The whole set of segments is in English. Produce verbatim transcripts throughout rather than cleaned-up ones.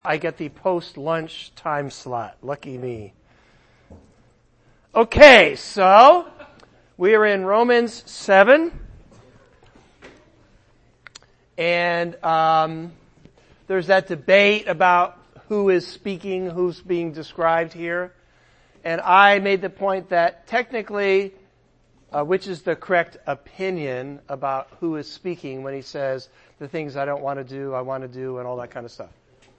I get the post-lunch time slot. Lucky me. Okay, so we are in Romans seven. And um, there's that debate about who is speaking, who's being described here. And I made the point that technically, uh, which is the correct opinion about who is speaking when he says the things I don't want to do, I want to do, and all that kind of stuff.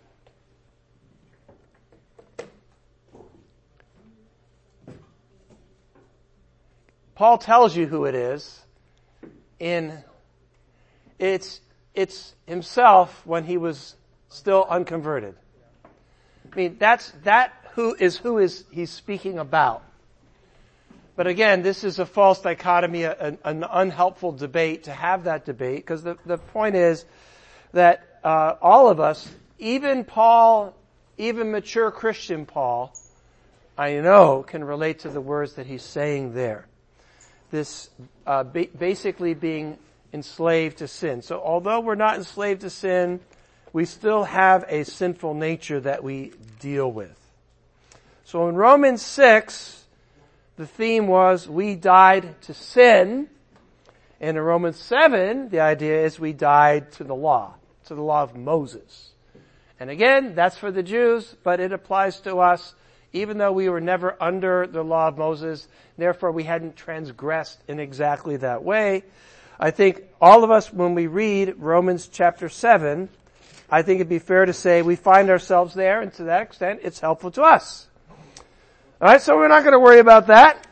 Paul tells you who it is. In it's it's himself when he was still unconverted. I mean, that's that who is who is he's speaking about. But again, this is a false dichotomy, an, an unhelpful debate to have that debate, because the, the point is that uh, all of us, even Paul, even mature Christian Paul, I know can relate to the words that he's saying there. This uh, ba- basically being enslaved to sin. So although we're not enslaved to sin, we still have a sinful nature that we deal with. So in Romans six, the theme was we died to sin. And in Romans seven, the idea is we died to the law, to the law of Moses. And again, that's for the Jews, but it applies to us. Even though we were never under the law of Moses, therefore we hadn't transgressed in exactly that way. I think all of us, when we read Romans chapter seven, I think it'd be fair to say we find ourselves there, and to that extent, it's helpful to us. Alright, so we're not going to worry about that.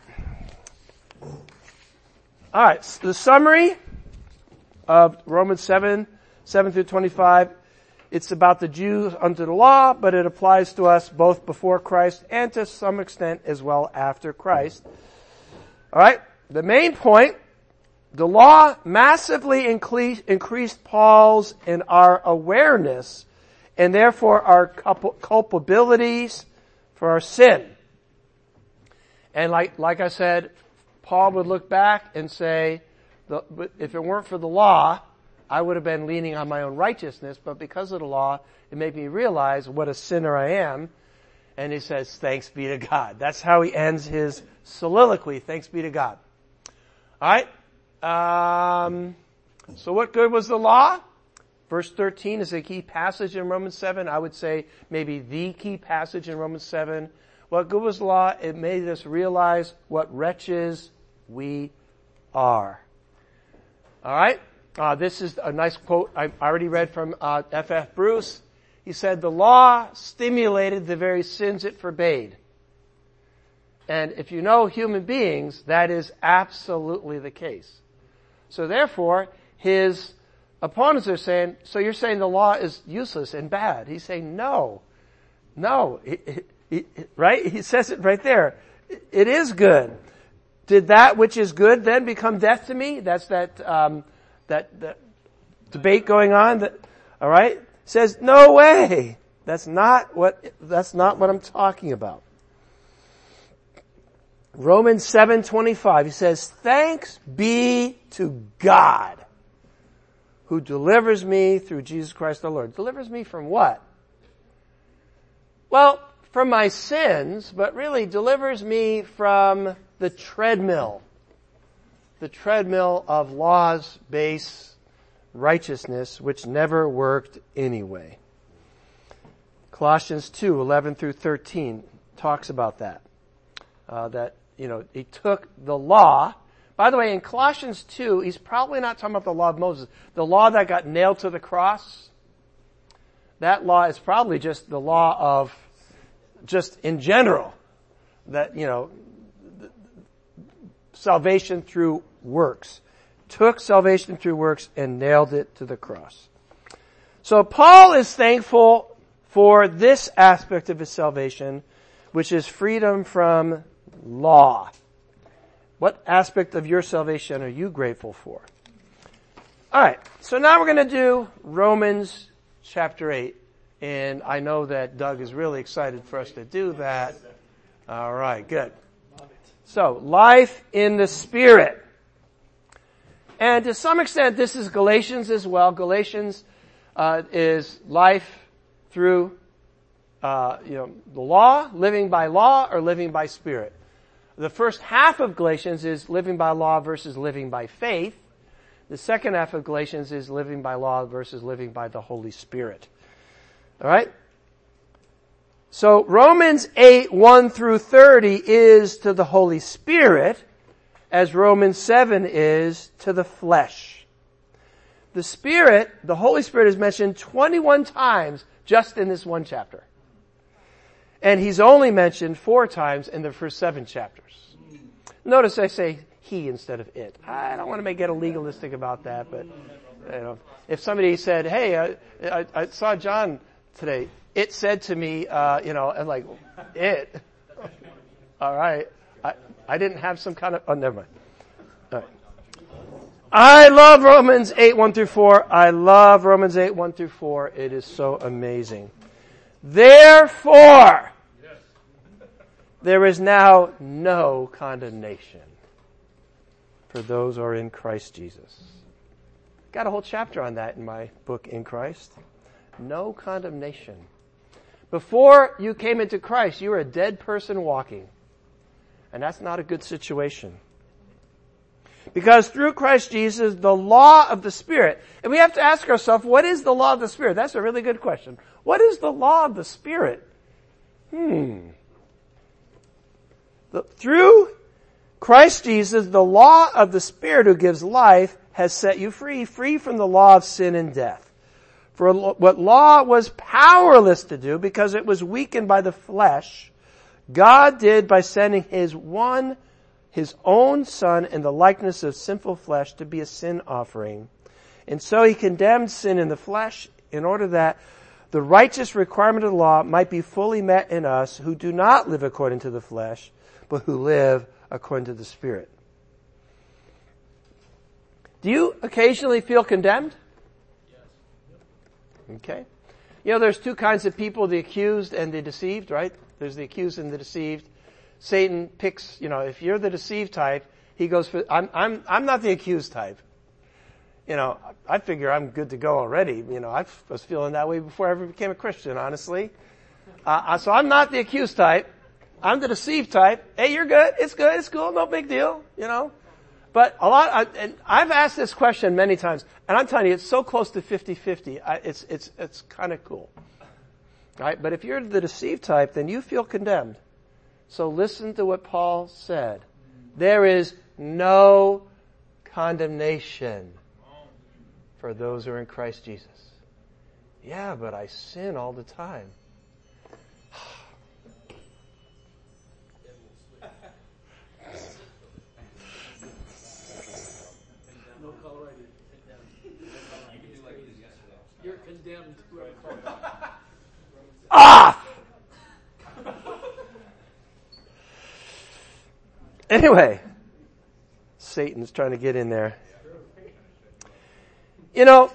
Alright, so the summary of Romans seven, seven through twenty-five. It's about the Jews under the law, but it applies to us both before Christ and to some extent as well after Christ. Alright, the main point, the law massively increased, increased Paul's and our awareness, and therefore our culpabilities for our sin. And like, like I said, Paul would look back and say, the, if it weren't for the law, I would have been leaning on my own righteousness, but because of the law, it made me realize what a sinner I am. And he says, thanks be to God. That's how he ends his soliloquy, thanks be to God. Alright, um, so what good was the law? Verse thirteen is a key passage in Romans seven. I would say maybe the key passage in Romans seven. What good was the law? It made us realize what wretches we are. Alright? Uh, this is a nice quote I already read from uh, F F Bruce. He said, the law stimulated the very sins it forbade. And if you know human beings, that is absolutely the case. So therefore, his opponents are saying, so you're saying the law is useless and bad. He's saying, no. No. He, he, he, right? He says it right there. It is good. Did that which is good then become death to me? That's that... Um, That, that debate going on, that, all right, says, no way. That's not what, that's not what I'm talking about. Romans seven twenty-five, he says, thanks be to God who delivers me through Jesus Christ the Lord. Delivers me from what? Well, from my sins, but really delivers me from the treadmill. The treadmill of laws-based righteousness, which never worked anyway. Colossians two, eleven through thirteen talks about that. Uh, that, you know, he took the law. By the way, in Colossians two, he's probably not talking about the law of Moses. The law that got nailed to the cross, that law is probably just the law of, just in general, that, you know, salvation through works. Took salvation through works and nailed it to the cross. So Paul is thankful for this aspect of his salvation, which is freedom from law. What aspect of your salvation are you grateful for? Alright, so now we're going to do Romans chapter eight. And I know that Doug is really excited for us to do that. Alright, good. So, life in the Spirit. And to some extent, this is Galatians as well. Galatians uh, is life through uh, you know, the law, living by law, or living by Spirit. The first half of Galatians is living by law versus living by faith. The second half of Galatians is living by law versus living by the Holy Spirit. All right? So Romans eight, one through thirty is to the Holy Spirit, as Romans seven is to the flesh. The Spirit, the Holy Spirit, is mentioned twenty-one times just in this one chapter. And He's only mentioned four times in the first seven chapters. Notice I say He instead of it. I don't want to make get a legalistic about that, but you know, if somebody said, "Hey, I, I, I saw John today," it said to me, uh, you know, and like, it. All right. I, I didn't have some kind of, oh, never mind. All right. I love Romans eight, one through four. I love Romans eight, one through four. It is so amazing. Therefore, there is now no condemnation for those who are in Christ Jesus. Got a whole chapter on that in my book, In Christ. No condemnation. Before you came into Christ, you were a dead person walking. And that's not a good situation. Because through Christ Jesus, the law of the Spirit, and we have to ask ourselves, what is the law of the Spirit? That's a really good question. What is the law of the Spirit? Hmm. The, through Christ Jesus, the law of the Spirit who gives life has set you free, free from the law of sin and death. For what law was powerless to do because it was weakened by the flesh, God did by sending His one, His own Son in the likeness of sinful flesh to be a sin offering. And so He condemned sin in the flesh in order that the righteous requirement of the law might be fully met in us who do not live according to the flesh, but who live according to the Spirit. Do you occasionally feel condemned? Okay. You know, there's two kinds of people, the accused and the deceived, right? There's the accused and the deceived. Satan picks, you know, if you're the deceived type, he goes for, I'm, I'm, I'm not the accused type. You know, I figure I'm good to go already. You know, I was feeling that way before I ever became a Christian, honestly. Uh, so I'm not the accused type. I'm the deceived type. Hey, you're good. It's good. It's cool. No big deal. You know. But a lot, and I've asked this question many times, and I'm telling you, it's so close to fifty-fifty. It's, it's, it's kind of cool. Right? But if you're the deceived type, then you feel condemned. So listen to what Paul said. There is no condemnation for those who are in Christ Jesus. Yeah, but I sin all the time. You're condemned. Ah! Anyway, Satan's trying to get in there. You know,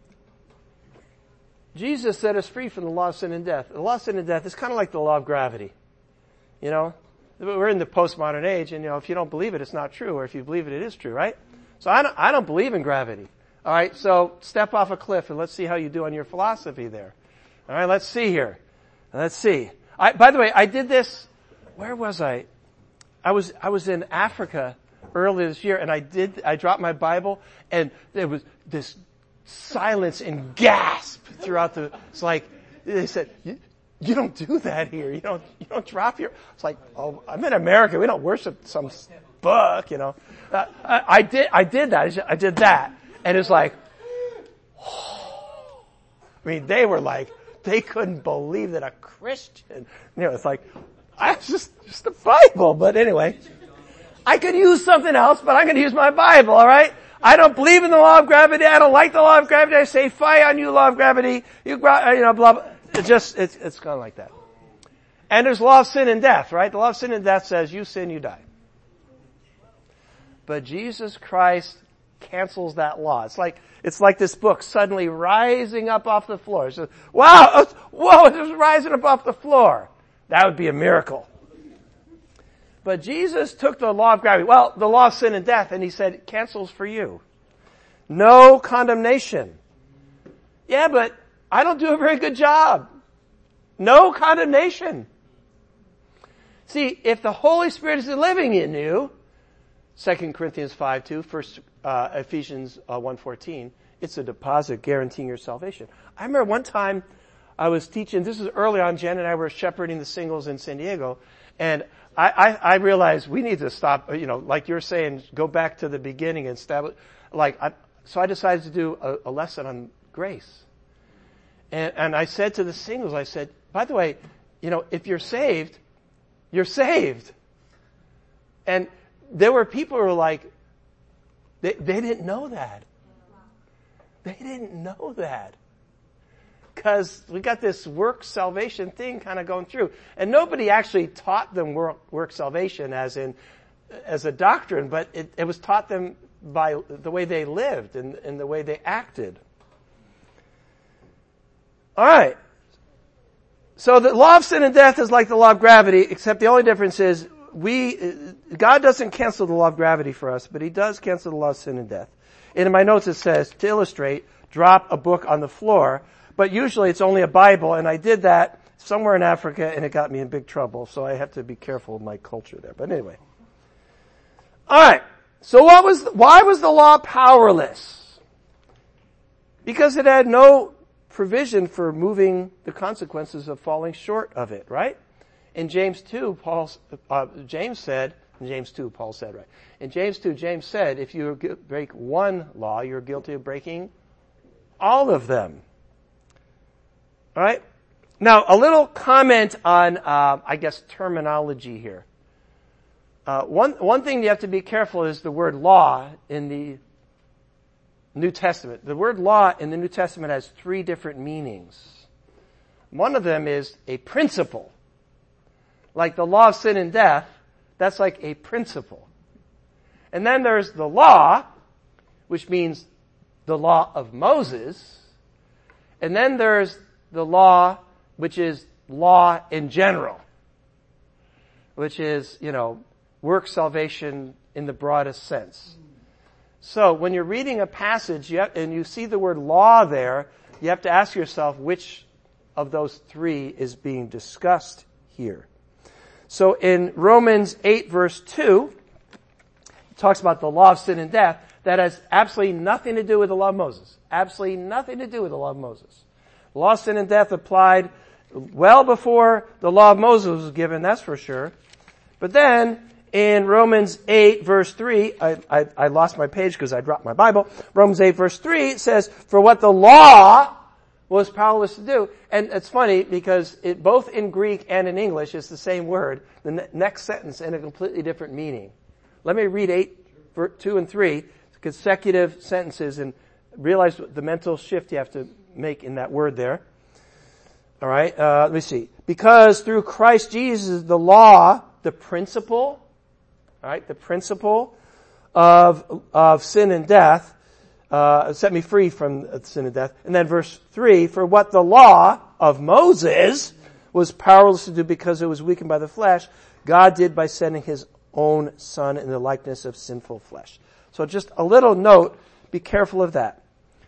Jesus set us free from the law of sin and death. The law of sin and death is kind of like the law of gravity. You know, we're in the postmodern age, and you know, if you don't believe it, it's not true, or if you believe it, it is true, right? So I don't, I don't believe in gravity. All right, so step off a cliff and let's see how you do on your philosophy there. All right, let's see here. Let's see. I, by the way, I did this. Where was I? I was I was in Africa earlier this year, and I did. I dropped my Bible, and there was this silence and gasp throughout the. It's like they said, "You, you don't do that here. You don't you don't drop your." It's like, oh, I'm in America. We don't worship some book, you know. Uh, I, I did I did that. I did that. And it's like, oh. I mean, they were like, they couldn't believe that a Christian, you know, it's like, I was just, just the Bible. But anyway, I could use something else, but I'm going to use my Bible, alright? I don't believe in the law of gravity. I don't like the law of gravity. I say, fie on you, law of gravity. You, you know, blah, blah. It's just, it's, it's kind of like that. And there's law of sin and death, right? The law of sin and death says, you sin, you die. But Jesus Christ cancels that law. It's like, it's like this book suddenly rising up off the floor. It says, wow, whoa, it's just rising up off the floor. That would be a miracle. But Jesus took the law of gravity, well, the law of sin and death, and He said, it cancels for you. No condemnation. Yeah, but I don't do a very good job. no condemnation. See, if the Holy Spirit is living in you, Second Corinthians five two, First uh, Ephesians uh, one fourteen, it's a deposit guaranteeing your salvation. I remember one time I was teaching, this was early on, Jen and I were shepherding the singles in San Diego, and I, I, I realized we need to stop, you know, like you're saying, go back to the beginning and establish, like, I, so I decided to do a, a lesson on grace. And, and I said to the singles, I said, by the way, you know, if you're saved, you're saved. And there were people who were like, they, they didn't know that. They didn't know that. Because we got this work salvation thing kind of going through. And nobody actually taught them work, work salvation as in, as a doctrine, but it, it was taught them by the way they lived and, and the way they acted. Alright. So the law of sin and death is like the law of gravity, except the only difference is we, God doesn't cancel the law of gravity for us, but He does cancel the law of sin and death. And in my notes it says, to illustrate, drop a book on the floor, but usually it's only a Bible, and I did that somewhere in Africa and it got me in big trouble, so I have to be careful of my culture there. But anyway. Alright. So what was, why was the law powerless? Because it had no provision for moving the consequences of falling short of it, right? In James two, Paul, uh, James said, in James two, Paul said, right? In James two, James said, if you break one law, you're guilty of breaking all of them. Alright? Now, a little comment on, uh, I guess, terminology here. Uh, one, one thing you have to be careful is the word law in the New Testament. The word law in the New Testament has three different meanings. One of them is a principle. Like the law of sin and death, that's like a principle. And then there's the law, which means the law of Moses. And then there's the law, which is law in general, which is, you know, work salvation in the broadest sense. So when you're reading a passage you have, and you see the word law there, you have to ask yourself which of those three is being discussed here. So in Romans eight verse two, it talks about the law of sin and death. That has absolutely nothing to do with the law of Moses. Absolutely nothing to do with the law of Moses. The law of sin and death applied well before the law of Moses was given, that's for sure. But then, in Romans eight verse three, I, I, I lost my page because I dropped my Bible. Romans eight verse three, it says, for what the law was powerless to do. And it's funny because it, both in Greek and in English, it's the same word. The ne- next sentence in a completely different meaning. Let me read eight, two and three, consecutive sentences, and realize the mental shift you have to make in that word there. All right, uh, let me see. Because through Christ Jesus, the law, the principle, all right, the principle of of sin and death, uh, set me free from sin and death. And then verse three, for what the law of Moses was powerless to do because it was weakened by the flesh, God did by sending His own Son in the likeness of sinful flesh. So just a little note, be careful of that.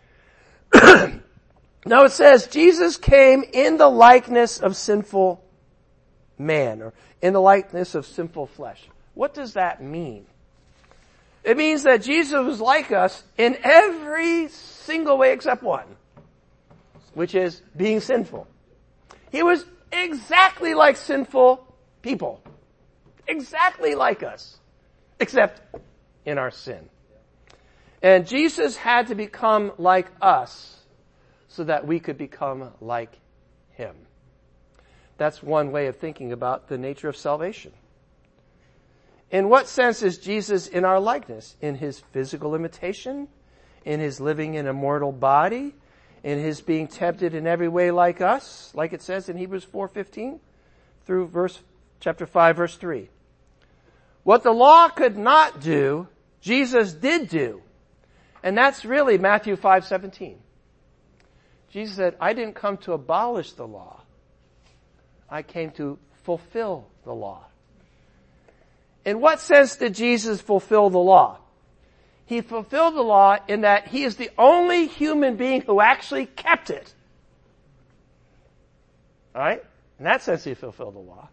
Now it says, Jesus came in the likeness of sinful man, or in the likeness of sinful flesh. What does that mean? It means that Jesus was like us in every single way except one, which is being sinful. He was exactly like sinful people. Exactly like us, except in our sin. And Jesus had to become like us so that we could become like Him. That's one way of thinking about the nature of salvation. In what sense is Jesus in our likeness? In His physical imitation? In His living in a mortal body? In His being tempted in every way like us? Like it says in Hebrews four fifteen through verse, chapter five verse three. What the law could not do, Jesus did do. And that's really Matthew five seventeen. Jesus said, I didn't come to abolish the law. I came to fulfill the law. In what sense did Jesus fulfill the law? He fulfilled the law in that He is the only human being who actually kept it. Alright? In that sense, he fulfilled the law.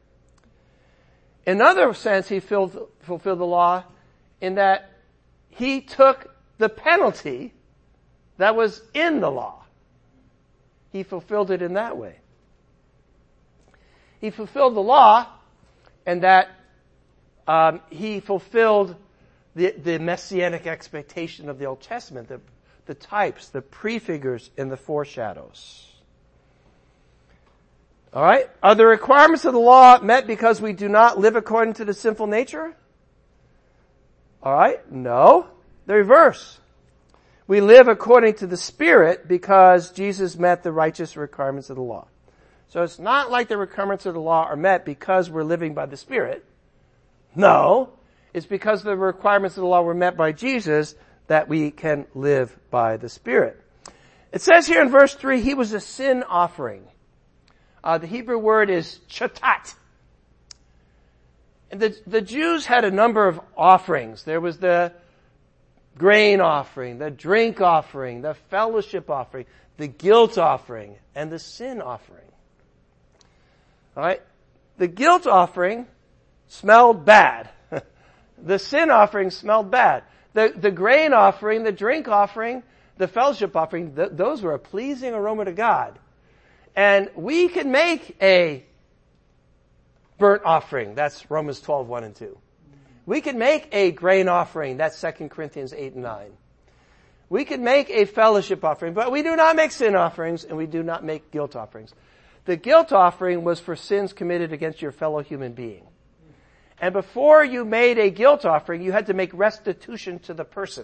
In another sense, he filled, fulfilled the law in that he took the penalty that was in the law. He fulfilled it in that way. He fulfilled the law and that um, he fulfilled the, the messianic expectation of the Old Testament, the, the types, the prefigures, and the foreshadows. All right? Are the requirements of the law met because we do not live according to the sinful nature? All right? No. The reverse. We live according to the Spirit because Jesus met the righteous requirements of the law. So it's not like the requirements of the law are met because we're living by the Spirit. No. It's because the requirements of the law were met by Jesus that we can live by the Spirit. It says here in verse three, he was a sin offering. Uh, the Hebrew word is chatat. And the, the Jews had a number of offerings. There was the grain offering, the drink offering, the fellowship offering, the guilt offering, and the sin offering. All right? The guilt offering smelled bad. The sin offering smelled bad. The, the grain offering, the drink offering, the fellowship offering, th- those were a pleasing aroma to God. And we can make a burnt offering. That's Romans twelve, one and two. We can make a grain offering. That's Second Corinthians eight and nine. We can make a fellowship offering, but we do not make sin offerings and we do not make guilt offerings. The guilt offering was for sins committed against your fellow human being. And before you made a guilt offering, you had to make restitution to the person.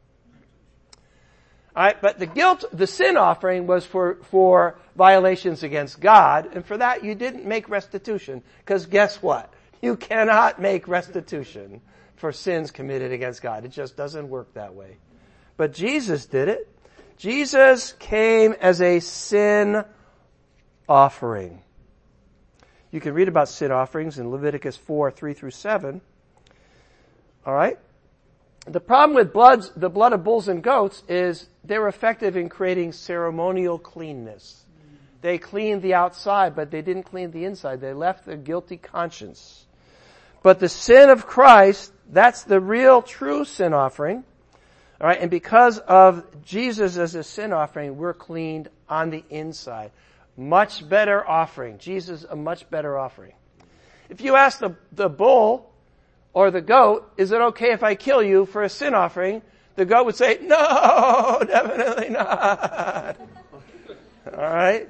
All right, but the guilt, the sin offering was for, for violations against God, and for that you didn't make restitution, because guess what? You cannot make restitution for sins committed against God. It just doesn't work that way. But Jesus did it. Jesus came as a sin offering. You can read about sin offerings in Leviticus four, three through seven. All right? The problem with bloods, the blood of bulls and goats is they're effective in creating ceremonial cleanness. They cleaned the outside, but they didn't clean the inside. They left a guilty conscience. But the sin of Christ, that's the real, true sin offering. All right? And because of Jesus as a sin offering, we're cleaned on the inside. Much better offering. Jesus, a much better offering. If you ask the, the bull or the goat, is it okay if I kill you for a sin offering? The goat would say, no, definitely not. All right?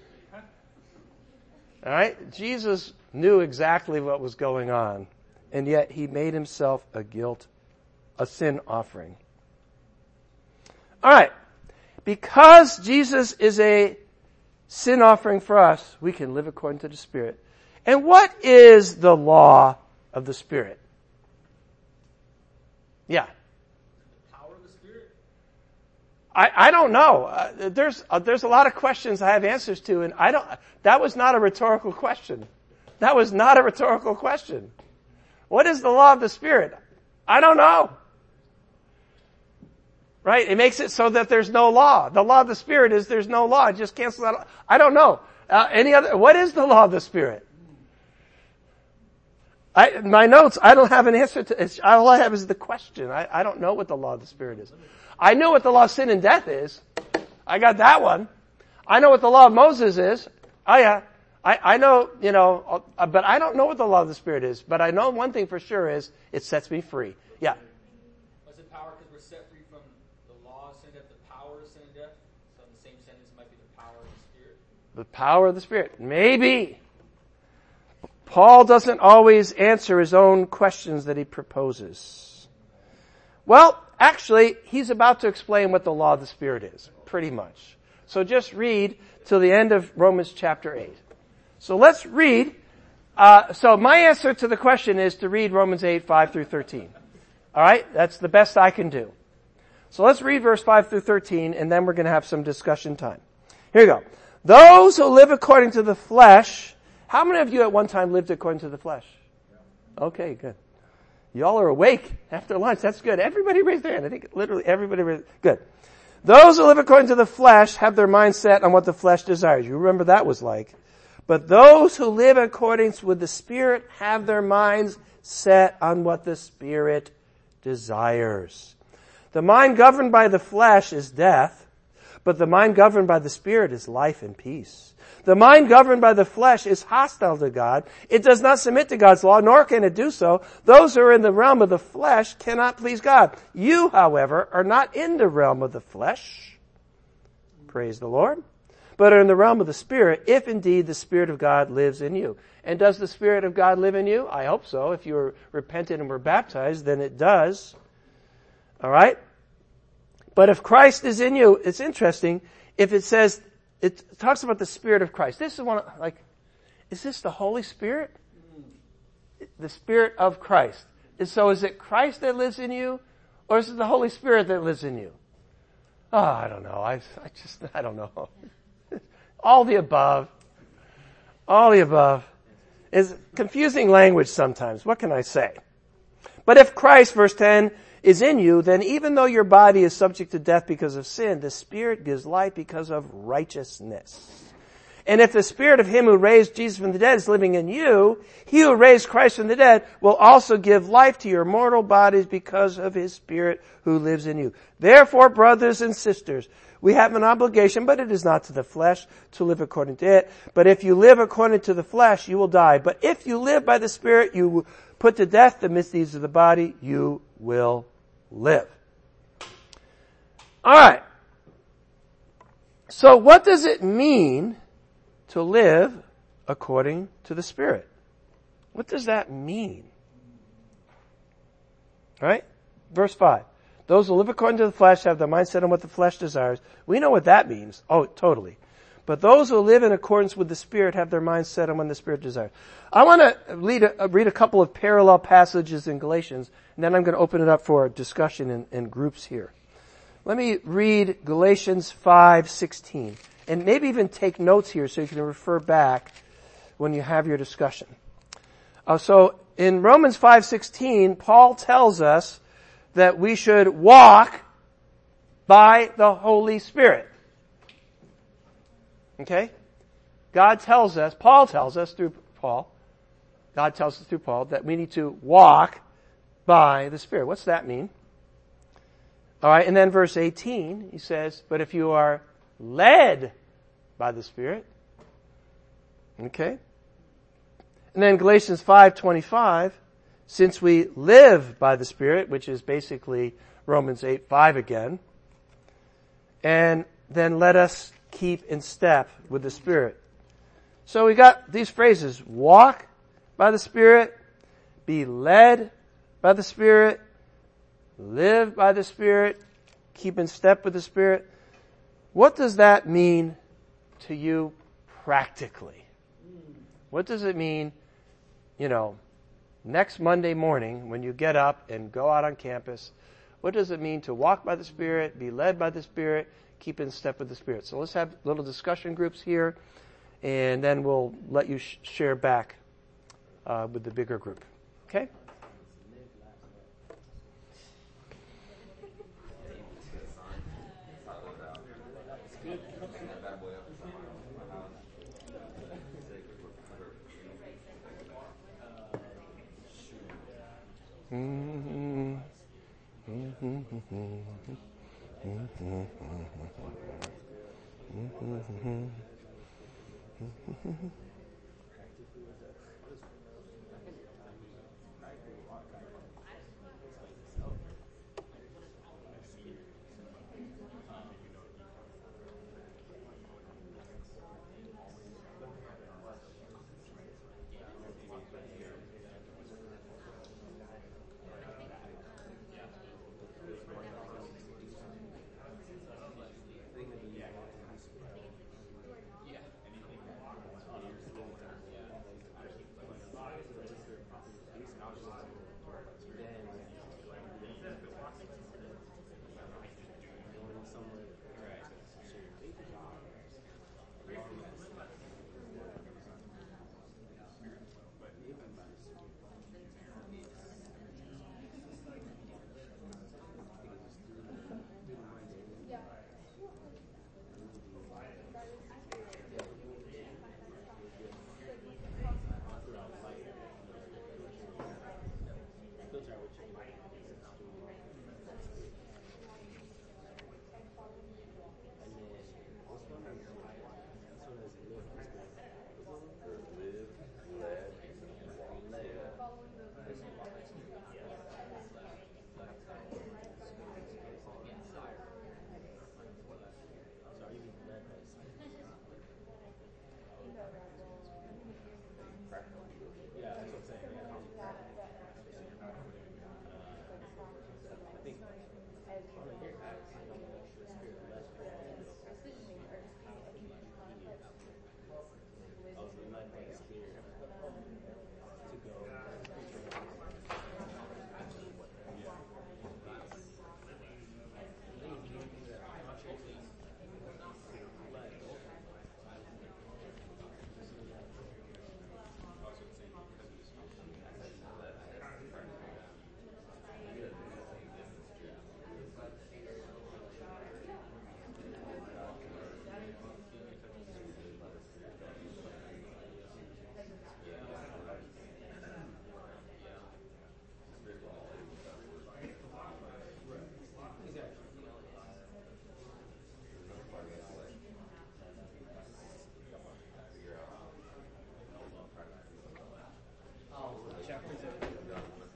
All right? Jesus knew exactly what was going on, and yet he made himself a guilt, a sin offering. All right. Because Jesus is a sin offering for us, we can live according to the Spirit. And what is the law of the Spirit? Yeah. The power of the Spirit? I, I don't know. Uh, there's uh, there's a lot of questions I have answers to, and I don't. That was not a rhetorical question. That was not a rhetorical question. What is the law of the Spirit? I don't know. Right? It makes it so that there's no law. The law of the Spirit is there's no law. It just cancels out. I don't know. Uh, any other? What is the law of the Spirit? I, my notes, I don't have an answer to it. All I have is the question. I, I don't know what the law of the Spirit is. I know what the law of sin and death is. I got that one. I know what the law of Moses is. Oh yeah. I, I know, you know, uh, but I don't know what the law of the Spirit is. But I know one thing for sure is it sets me free. Yeah. Was it power because we're set free from the law of sin and death, the power of sin and death? So in the same sentence might be the power of the Spirit? The power of the Spirit. Maybe. Paul doesn't always answer his own questions that he proposes. Well, actually, he's about to explain what the law of the Spirit is, pretty much. So just read till the end of Romans chapter eight. So let's read. Uh, so my answer to the question is to read Romans eight, five through thirteen. All right? That's the best I can do. So let's read verse five through thirteen, and then we're going to have some discussion time. Here you go. Those who live according to the flesh. How many of you at one time lived according to the flesh? Okay, good. Y'all are awake after lunch. That's good. Everybody raised their hand. I think literally everybody raised. Good. Those who live according to the flesh have their mind set on what the flesh desires. You remember that was like. But those who live in accordance with the Spirit have their minds set on what the Spirit desires. The mind governed by the flesh is death, but the mind governed by the Spirit is life and peace. The mind governed by the flesh is hostile to God. It does not submit to God's law, nor can it do so. Those who are in the realm of the flesh cannot please God. You, however, are not in the realm of the flesh. Praise the Lord. But are in the realm of the Spirit, if indeed the Spirit of God lives in you. And does the Spirit of God live in you? I hope so. If you were repentant and were baptized, then it does. All right? But if Christ is in you, it's interesting. If it says, it talks about the Spirit of Christ. This is one, of, like, is this the Holy Spirit? The Spirit of Christ. And so is it Christ that lives in you? Or is it the Holy Spirit that lives in you? Oh, I don't know. I, I just, I don't know. All the above. All the above. Is confusing language sometimes. What can I say? But if Christ, verse ten, is in you, then even though your body is subject to death because of sin, the Spirit gives life because of righteousness. And if the Spirit of Him who raised Jesus from the dead is living in you, He who raised Christ from the dead will also give life to your mortal bodies because of His Spirit who lives in you. Therefore, brothers and sisters, we have an obligation, but it is not to the flesh, to live according to it. But if you live according to the flesh, you will die. But if you live by the Spirit, you will put to death the misdeeds of the body, you will live. All right. So what does it mean to live according to the Spirit? What does that mean? All right? Verse five. Those who live according to the flesh have their mind set on what the flesh desires. We know what that means. Oh, totally. But those who live in accordance with the Spirit have their minds set on what the Spirit desires. I want to read a, read a couple of parallel passages in Galatians, and then I'm going to open it up for discussion in, in groups here. Let me read Galatians five sixteen, and maybe even take notes here so you can refer back when you have your discussion. Uh, so in Romans five sixteen, Paul tells us that we should walk by the Holy Spirit. Okay? God tells us, Paul tells us through Paul, God tells us through Paul that we need to walk by the Spirit. What's that mean? Alright, and then verse eighteen, he says, but if you are led by the Spirit, okay? And then Galatians five twenty-five, since we live by the Spirit, which is basically Romans eight five again, and then let us keep in step with the Spirit. So we got these phrases: walk by the Spirit, be led by the Spirit, live by the Spirit, keep in step with the Spirit. What does that mean to you practically? What does it mean, you know, next Monday morning when you get up and go out on campus? What does it mean to walk by the Spirit, be led by the Spirit, keep in step with the Spirit? So let's have little discussion groups here, and then we'll let you sh- share back uh, with the bigger group. Okay? Mm-hmm. Mm-hmm. Mm-hmm. Mm-hmm. Mm-hmm.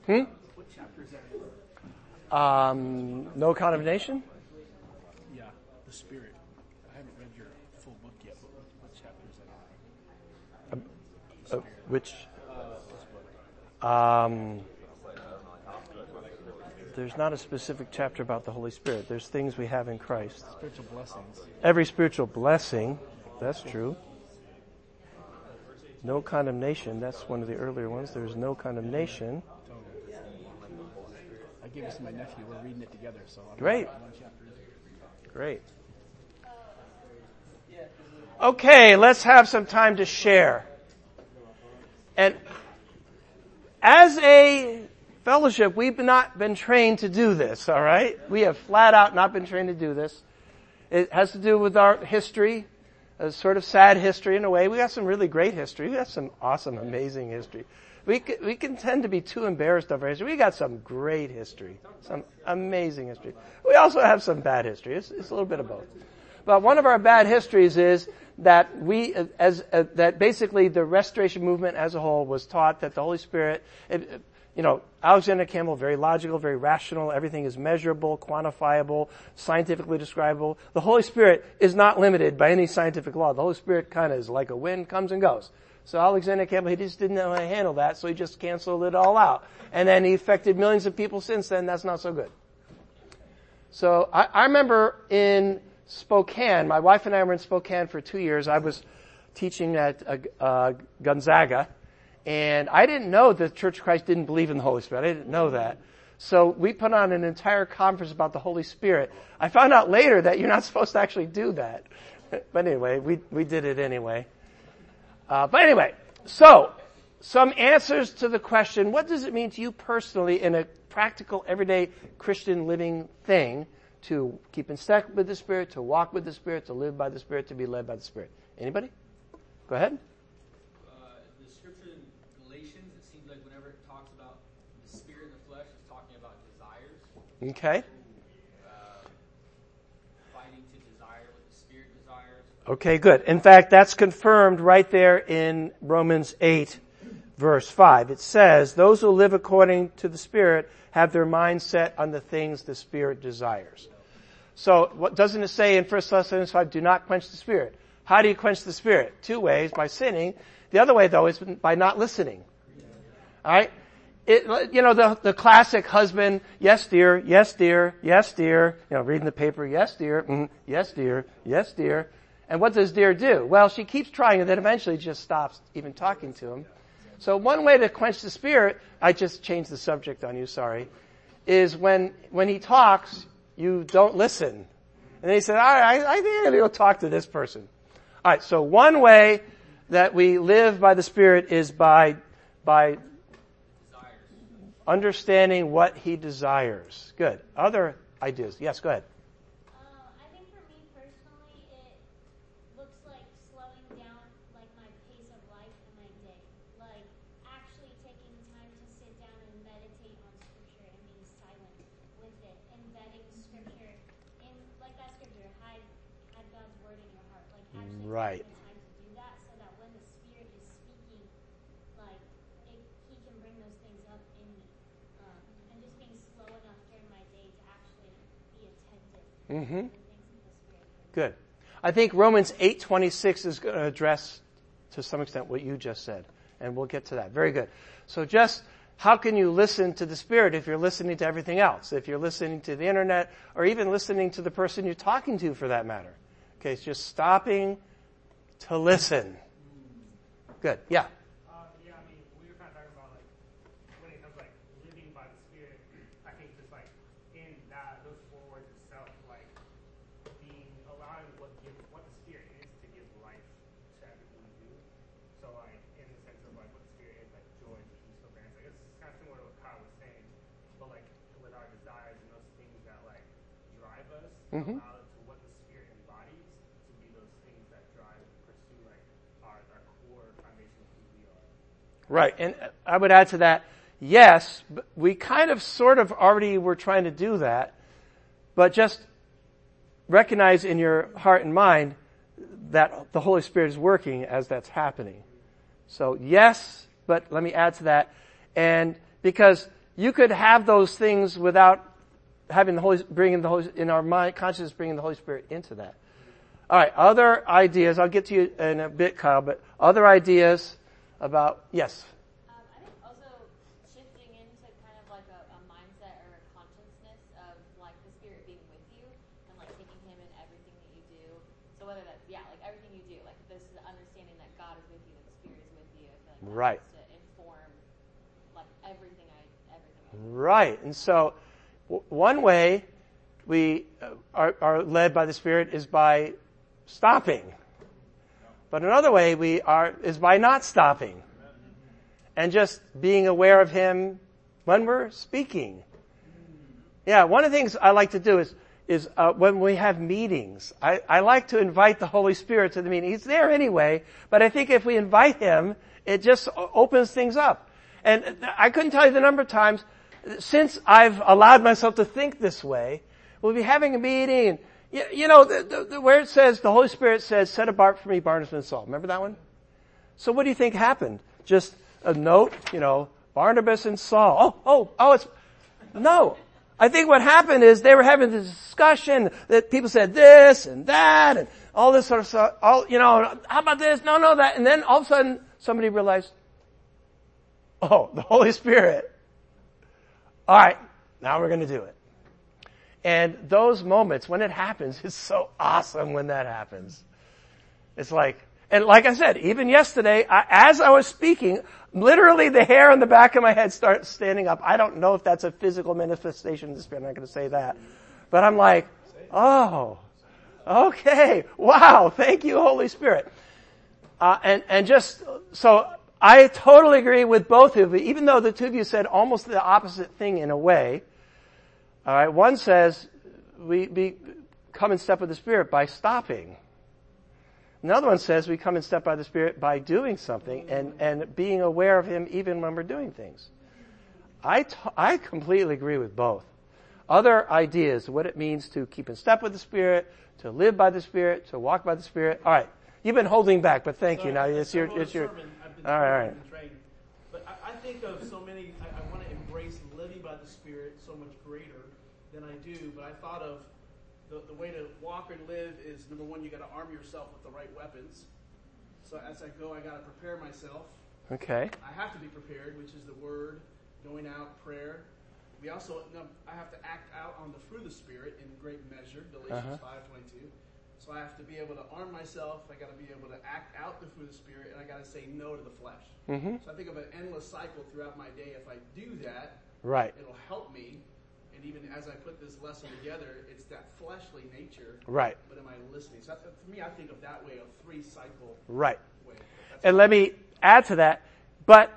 Hmm? What chapter is that in? Um, no condemnation? Yeah, the Spirit. I haven't read your full book yet, but what, what chapter is that in? Uh, which? Um, there's not a specific chapter about the Holy Spirit. There's things we have in Christ. Spiritual blessings. Every spiritual blessing, that's true. No condemnation, that's one of the earlier ones. There's no condemnation. I gave this to my nephew. We're reading it together. So I'm Great. One chapter is it. Great. Okay, let's have some time to share. And as a fellowship, we've not been trained to do this, all right? We have flat out not been trained to do this. It has to do with our history, a sort of sad history in a way. We got some really great history. We got some awesome, amazing history. We we can tend to be too embarrassed of our history. We got some great history, some amazing history. We also have some bad history. It's, it's a little bit of both. But one of our bad histories is that we, as uh, that basically the Restoration movement as a whole was taught that the Holy Spirit, it, you know, Alexander Campbell, very logical, very rational. Everything is measurable, quantifiable, scientifically describable. The Holy Spirit is not limited by any scientific law. The Holy Spirit kind of is like a wind, comes and goes. So Alexander Campbell, he just didn't know how to handle that, so he just canceled it all out. And then he affected millions of people since then. That's not so good. So I, I remember in Spokane, my wife and I were in Spokane for two years. I was teaching at uh, uh, Gonzaga, and I didn't know that Church of Christ didn't believe in the Holy Spirit. I didn't know that. So we put on an entire conference about the Holy Spirit. I found out later that you're not supposed to actually do that. But anyway, we, we did it anyway. Uh, but anyway, so some answers to the question, what does it mean to you personally in a practical, everyday Christian living thing to keep in step with the Spirit, to walk with the Spirit, to live by the Spirit, to be led by the Spirit? Anybody? Go ahead. Uh, the scripture in Galatians, it seems like whenever it talks about the Spirit and the flesh, it's talking about desires. Okay. Uh, fighting to desire what the Spirit desires. Okay, good. In fact, that's confirmed right there in Romans eight, verse five. It says, those who live according to the Spirit have their mind set on the things the Spirit desires. So, what doesn't it say in First Thessalonians five, do not quench the Spirit? How do you quench the Spirit? Two ways, by sinning. The other way, though, is by not listening. Alright? It, you know, the, the classic husband, yes dear, yes dear, yes dear, you know, reading the paper, yes dear, mm, yes dear, yes dear. And what does dear do? Well, she keeps trying and then eventually just stops even talking to him. So one way to quench the Spirit, I just changed the subject on you, sorry, is when, when he talks, you don't listen. And they said, all right, I, I think I'm going to go talk to this person. All right, so one way that we live by the Spirit is by, by understanding what he desires. Good. Other ideas? Yes, go ahead. Right. Time to do that so that when the Spirit is speaking, like, it, he can bring those things up in me. Um, and just being slow enough during my day to actually be attentive Mm-hmm. to the things of the Spirit. Good. I think Romans eight twenty-six is going to address to some extent what you just said. And we'll get to that. Very good. So just how can you listen to the Spirit if you're listening to everything else? If you're listening to the internet or even listening to the person you're talking to for that matter. Okay, it's just stopping to listen. Good. Yeah. Uh, yeah, I mean, we were kind of talking about, like, when it comes, like, living by the Spirit, I think just, like, in that, those four words itself, like, being, allowing what gives, what the Spirit is to give life to everything we do. So, like, in the sense of, like, what the Spirit is, like, joy, peace, forbearance. I guess it's kind of similar to what Kyle was saying, but, like, with our desires and those things that, like, drive us, Mm-hmm. allow to what the Spirit embodies to be those things that drive, pursue, like, our, our core foundation of who we are. Right. And I would add to that, yes, but we kind of sort of already were trying to do that, but just recognize in your heart and mind that the Holy Spirit is working as that's happening. So yes, but let me add to that. And because you could have those things without having the Holy, bringing the Holy, in our mind, consciousness, bringing the Holy Spirit into that. All right, other ideas. I'll get to you in a bit, Kyle, but other ideas about, yes? Um, I think also shifting into kind of like a, a mindset or a consciousness of like the Spirit being with you and like taking Him in everything that you do. So whether that's, yeah, like everything you do, like this is the understanding that God is with you, that the Spirit is with you. I feel like that Right. has to inform like everything I, everything I do. Right. And so w- one way we uh, are, are led by the Spirit is by stopping. But another way we are is by not stopping and just being aware of Him when we're speaking. Yeah, one of the things I like to do is is uh, when we have meetings, I, I like to invite the Holy Spirit to the meeting. He's there anyway, but I think if we invite Him, it just opens things up. And I couldn't tell you the number of times since I've allowed myself to think this way, we'll be having a meeting and You, you know, the, the, the, where it says, the Holy Spirit says, set apart for me Barnabas and Saul. Remember that one? So what do you think happened? Just a note, you know, Barnabas and Saul. Oh, oh, oh, it's, no. I think what happened is they were having this discussion that people said this and that and all this sort of stuff. All, you know, how about this? No, no, that. And then all of a sudden somebody realized, oh, the Holy Spirit. All right, now we're going to do it. And those moments, when it happens, it's so awesome when that happens. It's like, and like I said, even yesterday, I, as I was speaking, literally the hair on the back of my head starts standing up. I don't know if that's a physical manifestation of the Spirit. I'm not going to say that. But I'm like, oh, okay, wow, thank you, Holy Spirit. Uh, and, and just, so I totally agree with both of you, even though the two of you said almost the opposite thing in a way. All right, one says we, we come in step with the Spirit by stopping. Another one says we come in step by the Spirit by doing something and, and being aware of Him even when we're doing things. I, t- I completely agree with both. Other ideas, what it means to keep in step with the Spirit, to live by the Spirit, to walk by the Spirit. All right, you've been holding back, but thank Sorry, you. Now it's your, it's your. All right, all right. But I, I think of so many. I, I want to embrace living by the Spirit so much greater than I do, but I thought of the, the way to walk and live is, number one, you got to arm yourself with the right weapons. So as I go, I got to prepare myself. Okay. I have to be prepared, which is the Word, going out, prayer. We also, no, I have to act out on the fruit of the Spirit in great measure, Galatians uh-huh. five twenty-two. So I have to be able to arm myself. I got to be able to act out the fruit of the Spirit, and I got to say no to the flesh. Mm-hmm. So I think of an endless cycle throughout my day. If I do that, right, it'll help me. And even as I put this lesson together, it's that fleshly nature. Right. But am I listening? So that, for me, I think of that way, a three cycle right. way. That's And let me add to that. But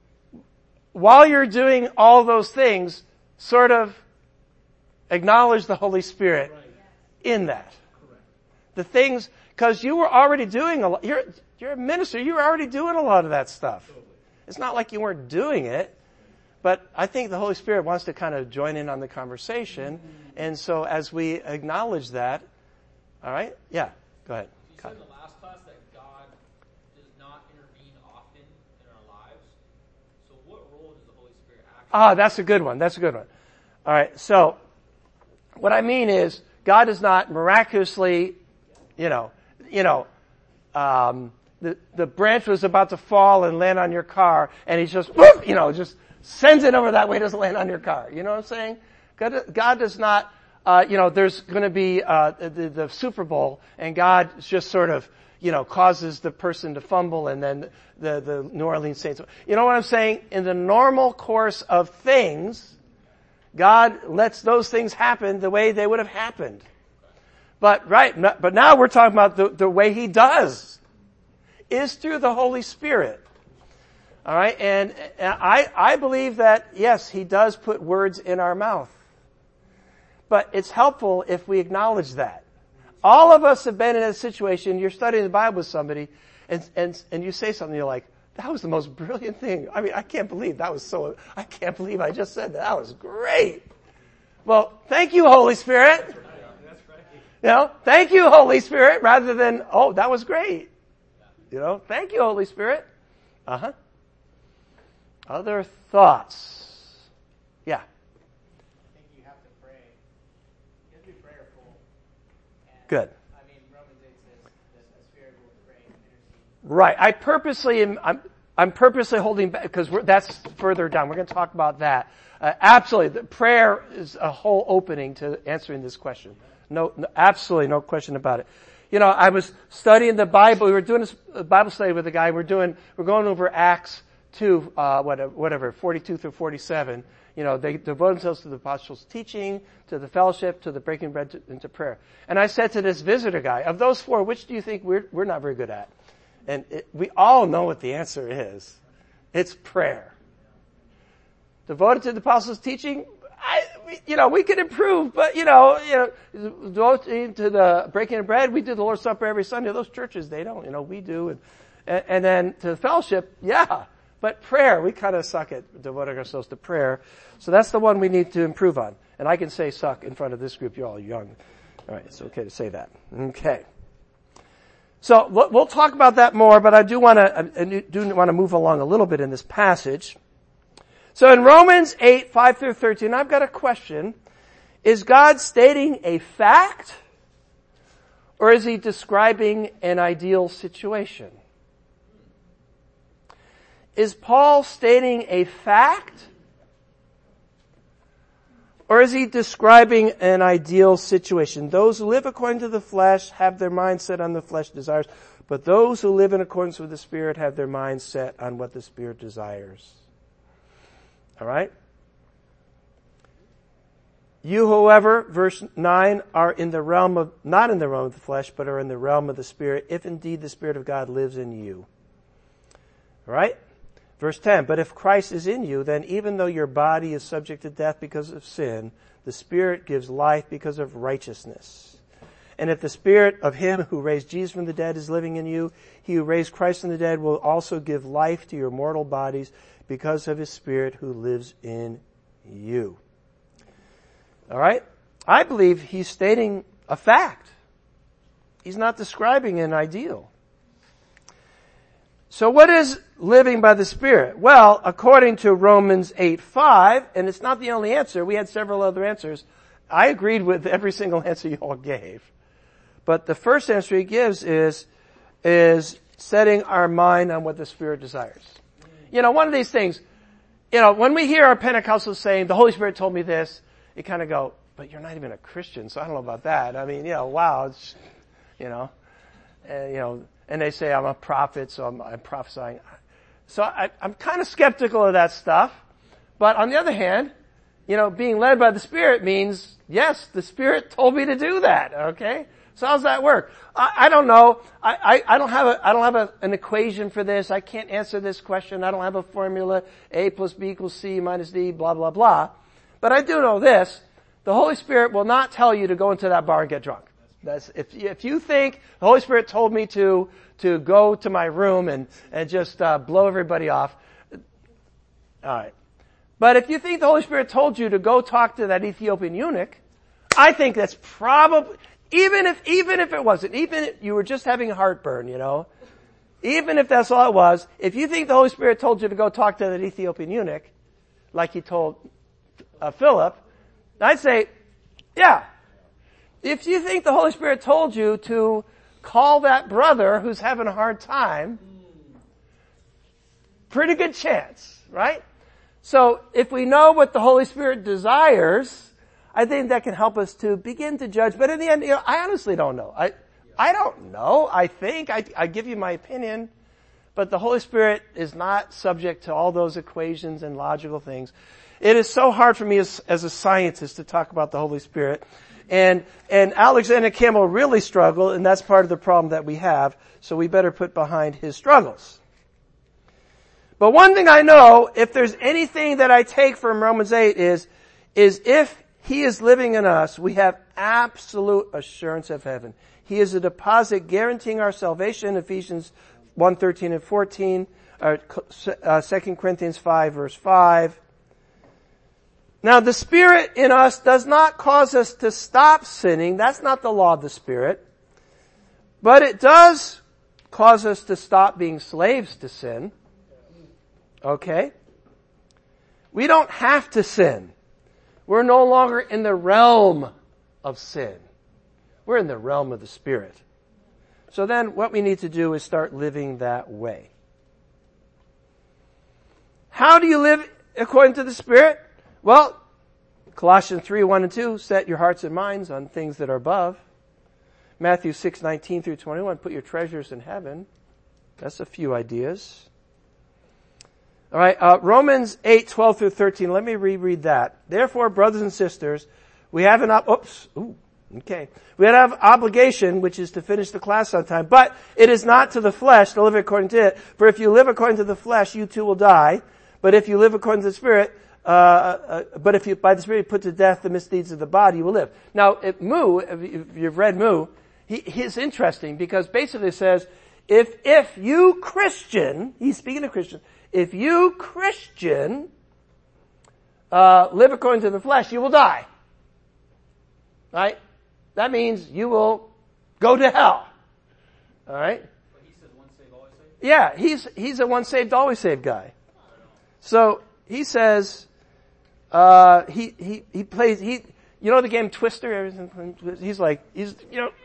while you're doing all those things, sort of acknowledge the Holy Spirit right. in that. Correct. The things, because you were already doing a lot. You're, you're a minister. You were already doing a lot of that stuff. Totally. It's not like you weren't doing it. But I think the Holy Spirit wants to kind of join in on the conversation. Mm-hmm. And so as we acknowledge that, all right? Yeah, go ahead. You said in the last class that God does not intervene often in our lives. So what role does the Holy Spirit actually Ah, that's a good one. That's a good one. All right, so what I mean is God does not miraculously, you know, you know, um, the, the branch was about to fall and land on your car, and He's just, whoop, you know, just sends it over that way, doesn't land on your car. You know what I'm saying? God, God does not, uh, you know, there's going to be uh, the, the Super Bowl, and God just sort of, you know, causes the person to fumble, and then the, the New Orleans Saints. You know what I'm saying? In the normal course of things, God lets those things happen the way they would have happened. But, right, but now we're talking about the, the way He does is through the Holy Spirit. All right, and I, I believe that, yes, He does put words in our mouth. But it's helpful if we acknowledge that. All of us have been in a situation, you're studying the Bible with somebody, and, and, and you say something, you're like, that was the most brilliant thing. I mean, I can't believe that was so, I can't believe I just said that. That was great. Well, thank you, Holy Spirit. That's right. You know, thank you, Holy Spirit, rather than, oh, that was great. You know, thank you, Holy Spirit. Uh-huh. Other thoughts? Yeah. I think you have to pray. You have to be prayerful. And, Good. I mean, Romans eight says that the Spirit will pray and intercede. Right. I purposely am, I'm, I'm purposely holding back because that's further down. We're going to talk about that. Uh, absolutely. The prayer is a whole opening to answering this question. No, no, absolutely no question about it. You know, I was studying the Bible. We were doing a Bible study with a guy. We're doing, we're going over Acts two, uh, whatever, whatever, forty-two through forty-seven. You know, they devote themselves to the apostles' teaching, to the fellowship, to the breaking bread, to, and to prayer. And I said to this visitor guy, of those four, which do you think we're, we're not very good at? And it, we all know what the answer is. It's prayer. Devoted to the apostles' teaching, I, we, you know, we could improve, but you know, you know, devoted to the breaking of bread, we do the Lord's Supper every Sunday. Those churches, they don't, you know, we do. And, and, and then to the fellowship, yeah. But prayer, we kind of suck at devoting ourselves to prayer. So that's the one we need to improve on. And I can say suck in front of this group. You're all young. All right, it's okay to say that. Okay. So we'll talk about that more, but I do want to, I do want to move along a little bit in this passage. So in Romans eight, five through thirteen, I've got a question. Is God stating a fact, or is he describing an ideal situation? Is Paul stating a fact, or is he describing an ideal situation? Those who live according to the flesh have their mind set on the flesh desires, but those who live in accordance with the Spirit have their mind set on what the Spirit desires. All right? You, however, verse nine, are in the realm of, not in the realm of the flesh, but are in the realm of the Spirit, if indeed the Spirit of God lives in you. All right? Verse ten, but if Christ is in you, then even though your body is subject to death because of sin, the Spirit gives life because of righteousness. And if the Spirit of Him who raised Jesus from the dead is living in you, He who raised Christ from the dead will also give life to your mortal bodies because of His Spirit who lives in you. All right? I believe he's stating a fact. He's not describing an ideal. So what is living by the Spirit? Well, according to Romans eight five, and it's not the only answer, we had several other answers. I agreed with every single answer you all gave. But the first answer he gives is, is setting our mind on what the Spirit desires. You know, one of these things, you know, when we hear our Pentecostals saying, the Holy Spirit told me this, you kind of go, but you're not even a Christian, so I don't know about that. I mean, you know, wow, it's, you know, uh, you know, and they say I'm a prophet, so I'm, I'm prophesying. So I, I'm kind of skeptical of that stuff. But on the other hand, you know, being led by the Spirit means, yes, the Spirit told me to do that, okay? So how does that work? I, I don't know. I, I, I don't have a, I don't have a, an equation for this. I can't answer this question. I don't have a formula. A plus B equals C minus D, blah, blah, blah. But I do know this. The Holy Spirit will not tell you to go into that bar and get drunk. That's, if, if you think the Holy Spirit told me to, to go to my room and, and just, uh, blow everybody off, alright. But if you think the Holy Spirit told you to go talk to that Ethiopian eunuch, I think that's probably, even if, even if it wasn't, even if you were just having heartburn, you know, even if that's all it was, if you think the Holy Spirit told you to go talk to that Ethiopian eunuch, like he told uh, Philip, I'd say, yeah. If you think the Holy Spirit told you to call that brother who's having a hard time, pretty good chance, right? So if we know what the Holy Spirit desires, I think that can help us to begin to judge. But in the end, you know, I honestly don't know. I, I don't know. I think I, I give you my opinion, but the Holy Spirit is not subject to all those equations and logical things. It is so hard for me as, as a scientist to talk about the Holy Spirit. And, and Alexander Campbell really struggled, and that's part of the problem that we have, so we better put behind his struggles. But one thing I know, if there's anything that I take from Romans eight is, is if He is living in us, we have absolute assurance of heaven. He is a deposit guaranteeing our salvation, Ephesians one thirteen and fourteen, or uh, Second Corinthians five verse five. Now the Spirit in us does not cause us to stop sinning. That's not the law of the Spirit. But it does cause us to stop being slaves to sin. Okay? We don't have to sin. We're no longer in the realm of sin. We're in the realm of the Spirit. So then what we need to do is start living that way. How do you live according to the Spirit? Well, Colossians three, one and two, set your hearts and minds on things that are above. Matthew six, nineteen through twenty-one, put your treasures in heaven. That's a few ideas. All right, uh, Romans eight, twelve through thirteen. Let me reread that. Therefore, brothers and sisters, we have an op- oops, ooh, okay. We have obligation, which is to finish the class on time, but it is not to the flesh to live according to it. For if you live according to the flesh, you too will die. But if you live according to the Spirit, uh, uh but if you by the Spirit you put to death the misdeeds of the body, you will live. Now, at Moo, if you've read Moo, he, he's interesting because basically it says, if if you Christian, he's speaking to Christians. If you, Christian, uh, live according to the flesh, you will die. Right? That means you will go to hell. Alright? But he says once saved, always saved? Yeah, he's, he's a once saved, always saved guy. So, he says, uh, he, he, he plays, he, you know the game Twister? Everything, he's like, he's, you know,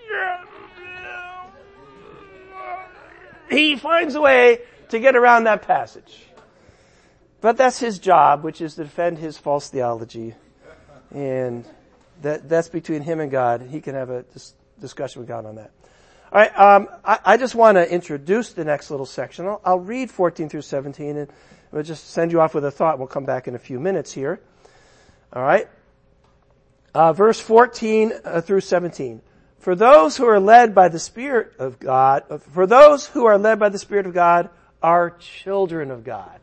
he finds a way to get around that passage. But that's his job, which is to defend his false theology. And that, that's between him and God. He can have a dis- discussion with God on that. All right, um, I, I just want to introduce the next little section. I'll, I'll read fourteen through seventeen, and we'll just send you off with a thought. We'll come back in a few minutes here. All right. Uh, verse fourteen uh, through seventeen. For those who are led by the Spirit of God, for those who are led by the Spirit of God are children of God.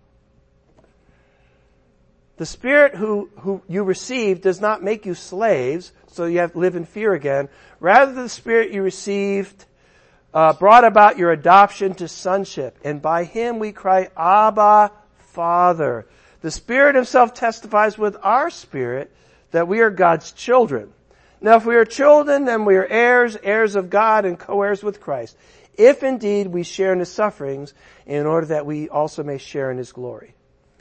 The Spirit who, who you receive does not make you slaves, so you have to live in fear again. Rather, the Spirit you received uh, brought about your adoption to sonship, and by Him we cry, Abba, Father. The Spirit Himself testifies with our spirit that we are God's children. Now, if we are children, then we are heirs, heirs of God, and co-heirs with Christ, if indeed we share in His sufferings, in order that we also may share in His glory.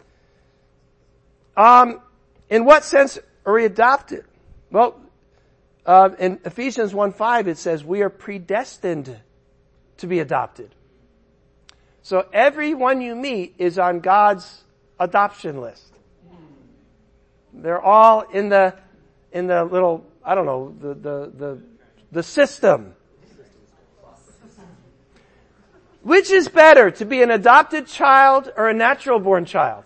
Um, in what sense are we adopted? Well, uh, in Ephesians one five it says we are predestined to be adopted. So everyone you meet is on God's adoption list. They're all in the, in the little, I don't know, the, the, the, the system. Which is better, to be an adopted child or a natural born child?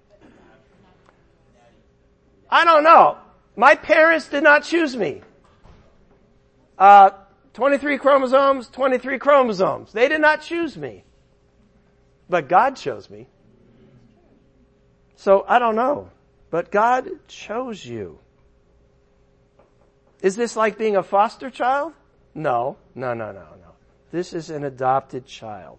I don't know. My parents did not choose me. Uh, twenty-three chromosomes, twenty-three chromosomes. They did not choose me. But God chose me. So I don't know. But God chose you. Is this like being a foster child? No, no, no, no, no. This is an adopted child.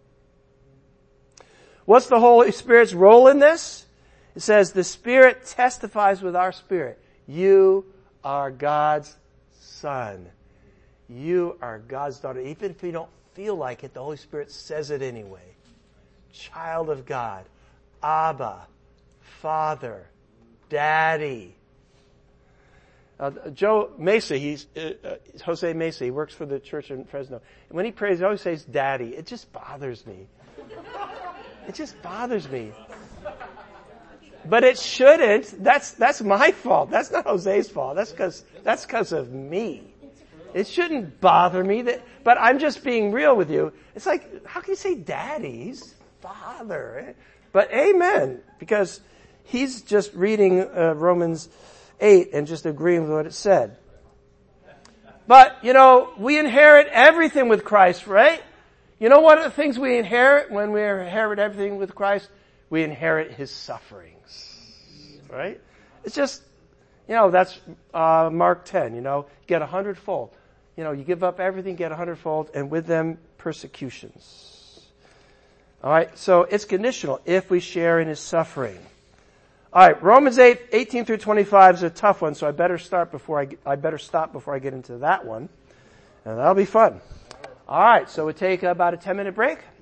What's the Holy Spirit's role in this? It says the Spirit testifies with our spirit. You are God's son. You are God's daughter. Even if you don't feel like it, the Holy Spirit says it anyway. Child of God. Abba. Father. Daddy. Uh, Joe Mesa, he's, uh, uh, Jose Mesa, he works for the church in Fresno. And when he prays, he always says daddy. It just bothers me. It just bothers me. But it shouldn't. That's, that's my fault. That's not Jose's fault. That's cause, that's cause of me. It shouldn't bother me that, but I'm just being real with you. It's like, how can you say daddy? He's father. But amen. Because he's just reading uh, Romans eight and just agreeing with what it said. But, you know, we inherit everything with Christ, right? You know what are the things we inherit when we inherit everything with Christ? We inherit His sufferings. Right? It's just, you know, that's uh Mark ten, you know, get a hundredfold. You know, you give up everything, get a hundredfold, and with them, persecutions. Alright, so it's conditional if we share in His suffering. Alright, Romans eight, eighteen through twenty-five is a tough one, so I better start before I, I better stop before I get into that one. And that'll be fun. Alright, so we take about a ten minute break.